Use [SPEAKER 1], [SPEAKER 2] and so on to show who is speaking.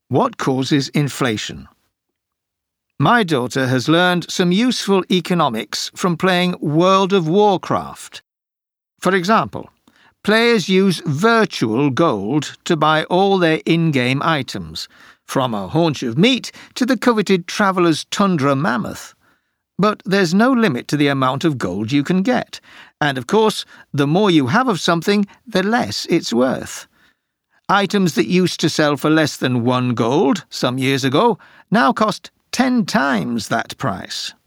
[SPEAKER 1] What causes inflation? My daughter has learned some useful economics from playing World of Warcraft. For example, players use virtual gold to buy all their in-game items, from a haunch of meat to the coveted Traveller's Tundra Mammoth. But there's no limit to the amount of gold you can get, and of course, the more you have of something, the less it's worth. Items that used to sell for less than 1 gold some years ago now cost 10 times that price.